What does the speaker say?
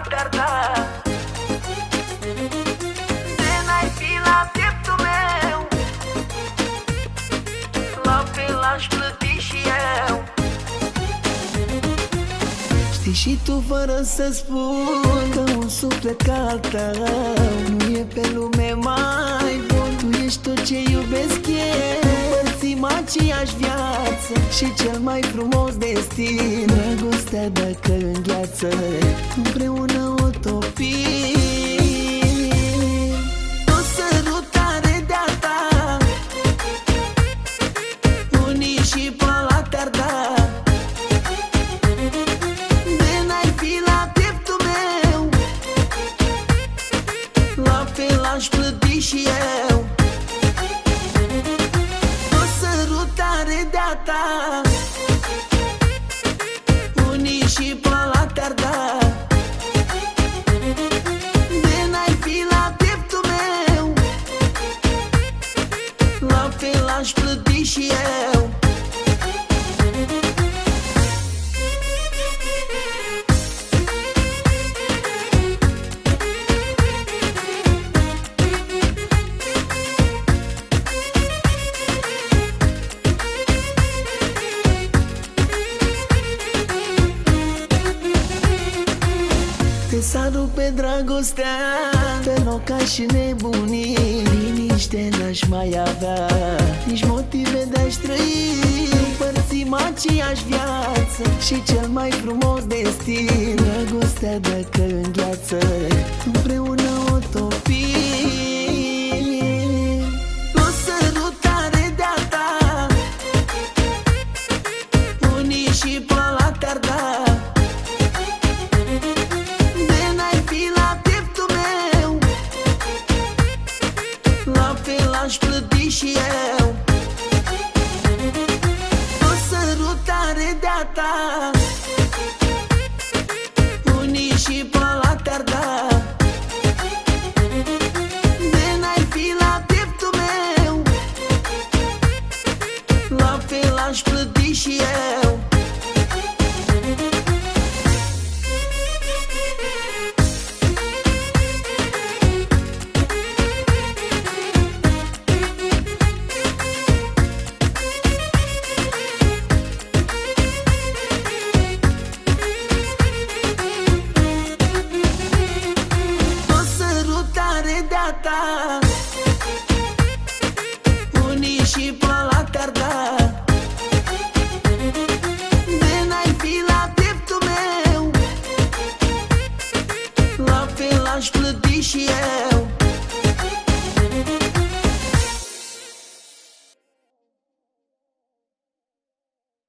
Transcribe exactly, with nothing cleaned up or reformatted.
te-ar da, de n-ai fi la pieptul meu, la fel aș plăti și eu. Știi și tu fără să spun că un suflet ca al tău nu e pe lume mai bun. Tu ești tot ce iubesc eu, împărțim aceeași viață și cel mai frumos destin. Dragostea dacă îngheață, împreună o topim. O sărutare de-a ta, unii și pe ăla te-ar da, aș plăti și eu. O sărutare de-a ta, unii și pe ăla te-ar da, de n-ai fi la pieptul meu, la fel aș plăti și eu. Te salut pe dragostea, pe locaș și nebunii. Liniște n-aș mai avea, nici motive de-aș trăi. Împărțim aceeași viață și cel mai frumos destin. Dragostea dacă îngheață, împreună o topim. O sărutare de-a ta, unii și pe ăla te-ar da, aș plăti și eu. O sărutare de-a ta, unii și pe ăla te-ar da, de n-ai fi la pieptul meu, la fel aș plăti și eu. De-a ta, unii și pe ăla te-ar da, de n-ai fi la pieptul meu, la fel aș plăti și eu.